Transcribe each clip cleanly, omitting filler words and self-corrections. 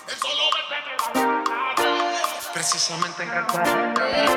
Precisamente en Cartagena.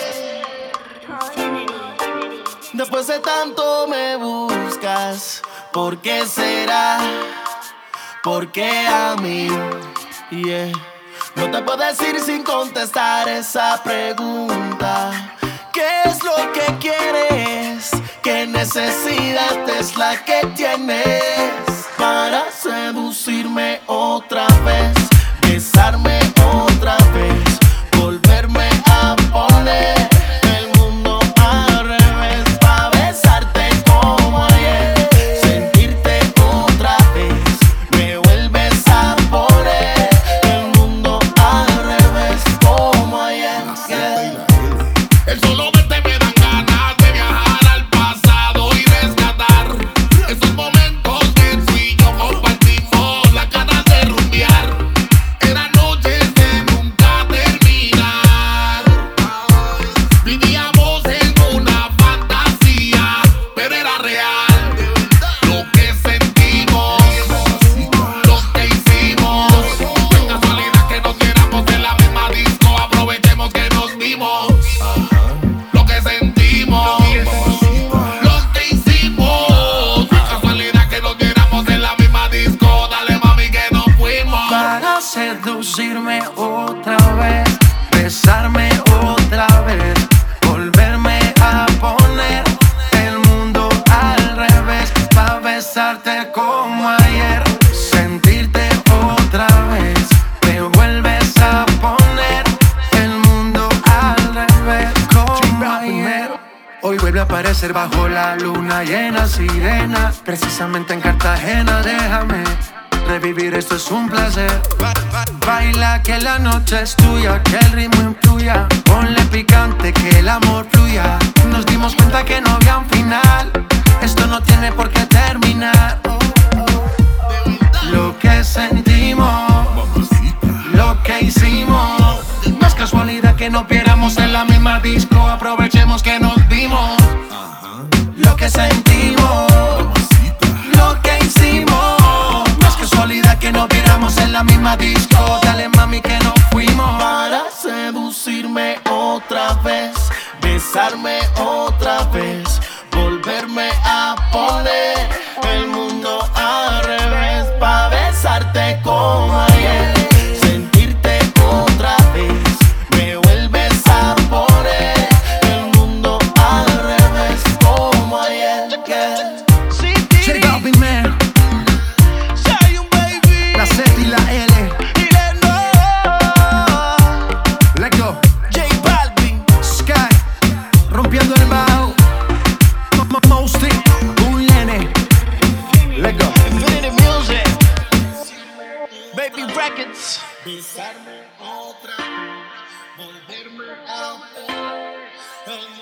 Después de tanto me buscas, ¿por qué será? ¿Por qué a mí? Yeah. No te puedo decir sin contestar esa pregunta. ¿Qué es lo que quieres? ¿Qué necesidad es la que tienes para seducirme otra vez? Besarme otra vez, volverme a poner el mundo al revés, pa' besarte como ayer, sentirte otra vez, me vuelves a poner el mundo al revés como ayer. Yeah. El solo verte me dan ganas de viajar al pasado y rescatar esos momentos que tú y yo compartimos, las ganas de rumbear. Eran noches de nunca terminar. Vivíamos en una fantasía, pero era real. Lo que sentimos, lo que hicimos. No es casualidad que nos viéramos en la misma disco. Aprovechemos que nos vimos. Lo que sentimos, lo que hicimos. No es casualidad que nos viéramos en la misma disco. Dale mami que nos fuimos. Para seducirme otra vez, besarme otra vez, volverme a poner el mundo al revés, pa' besarte como ayer, sentirte otra vez, me vuelves a poner el mundo al revés como ayer. Hoy vuelve a aparecer bajo la luna llena, sirena, precisamente en Cartagena. Déjame revivir, esto es un placer. Baila que la noche es tuya, que el ritmo influya. Ponle picante, que el amor fluya. Nos dimos cuenta que no había un final. Esto no tiene por qué terminar. Lo que sentimos, lo que hicimos. No es casualidad que nos viéramos en la misma disco. Aprovechemos que nos vimos. Lo que sentimos, lo que hicimos. No es casualidad que nos viéramos en la misma disco. Dale mami que nos fuimos. Para seducirme otra vez, besarme otra vez, volverme a poner el mundo al revés, pa' besarte como ayer, sentirte otra vez, me vuelves a poner el mundo al revés como ayer. Yeah. J Balvin, man. La Z y la L. Let go. J Balvin, Sky. Rompiendo el bajo. Mosty. Un nene. Let go. Infinity Music, Baby Records. Besarme otra vez, volverme a poner el